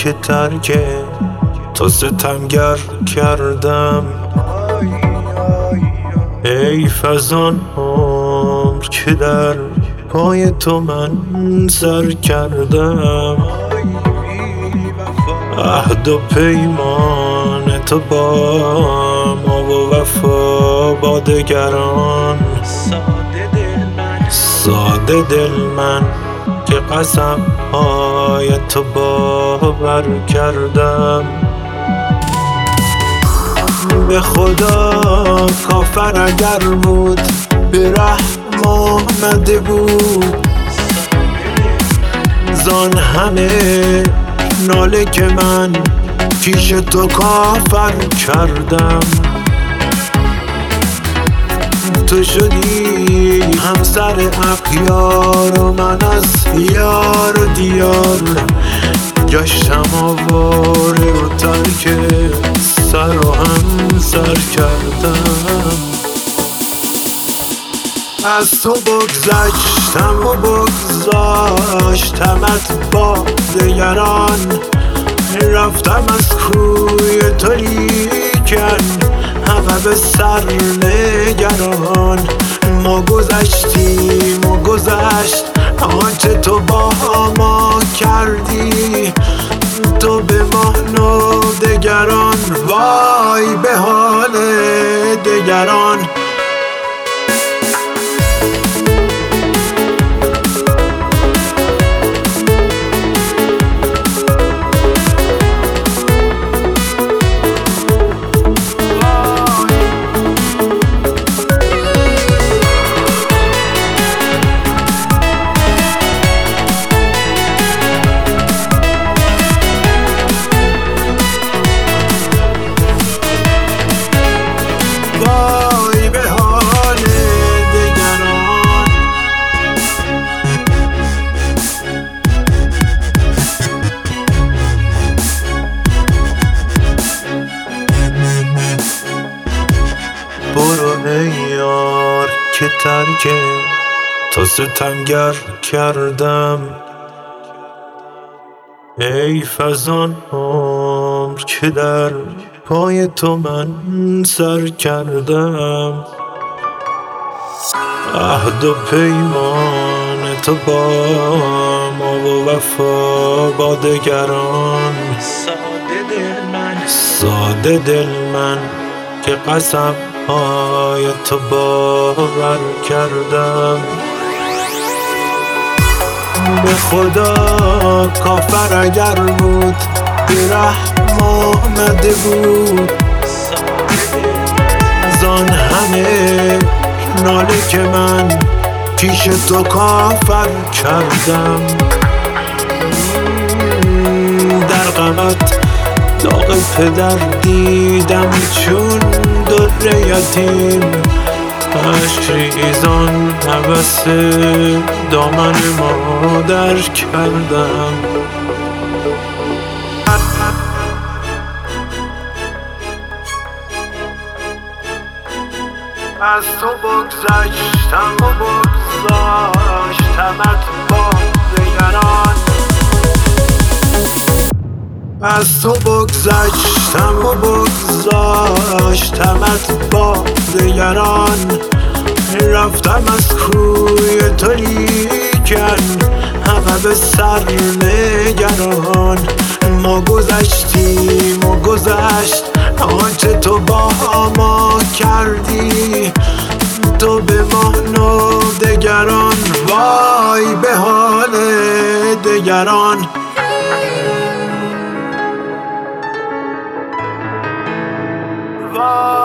که ترک تو ستمگر کردم. حیف از آن عمر که در پای تو من سر کردم. عهد و پیمان تو با ما و وفا با دگران. ساده دل من که قسم های تو باور کردم. به خدا کافر اگر بود به رحم آمده بود. زان همه ناله که من پیش تو کافر کردم. تو شدی همسر اغیار و من از یار و دیار گشتم آواره و ترک سر و هم سر کردم. از تو بگذشتم و بگذاشتمت با دگران. رفتم از کوی تو لیکن همه به سر نگران. ما گذشتیم و گذشت آنچه تو با ما کردی. تو به ما و دگران وای به حال دگران. وای به حال دگران. برو ای یار که ترک تو ستمگر کردم. حیف از آن عمر که در پای تو من سر کردم. عهد و پیمان تو با ما و وفا با دگران. ساده دل من که قسم های تو باور کردم. به خدا کافر اگر بود به رحم آمده بود. زان همه ناله که من پیش تو کافر کردم. در غمت داغ پدر دیدم چون در یتیم. عشق ریزان هوس دامن مادر کردم. از تو بگذشتم و بگذاشتمت با دگران. از تو بگذشتم و بگذاشتمت با دگران. رفتم از کوی تو لیکن همه به سر نگران. ما گذشتیم و گذشت آنچه تو با ما کردی. تو به ما و دگران وای به حال دگران. وای